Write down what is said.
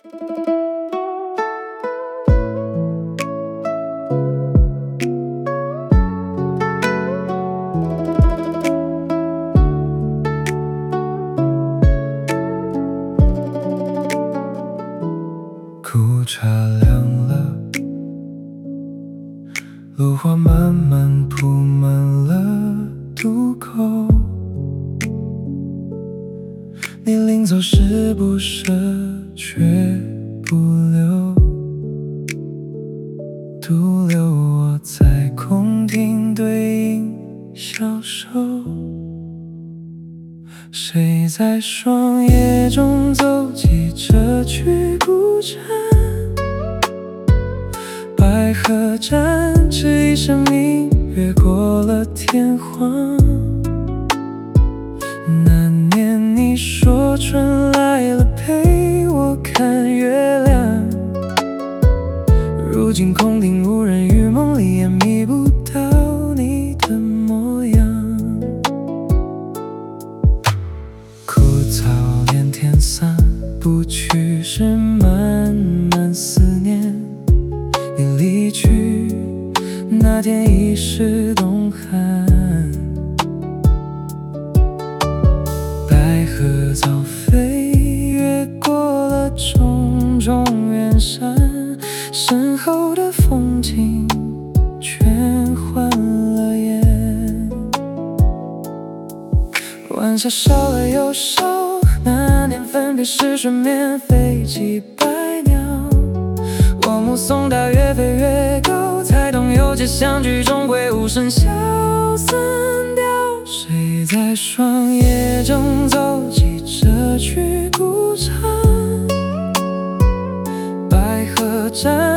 苦茶凉了，落花慢慢铺满了渡口。你临走时不舍却不留，独留我在空庭对影消瘦。谁在霜叶中奏起这曲古筝？百合展翅一声鸣，越过了天荒。那年你说春来了，陪我看月亮。如今空庭无人，于梦里也觅不到你的模样。枯草连天散，不去是漫漫思念。你离去那天已是冬寒，百合早飞，越过了种种远山，身后的风景全换了颜。晚霞烧了又烧，那年分别时水面飞起百鸟。我目送它越飞越高，才懂有些相聚终会无声消散掉。谁在霜叶中奏起这曲古筝？百合展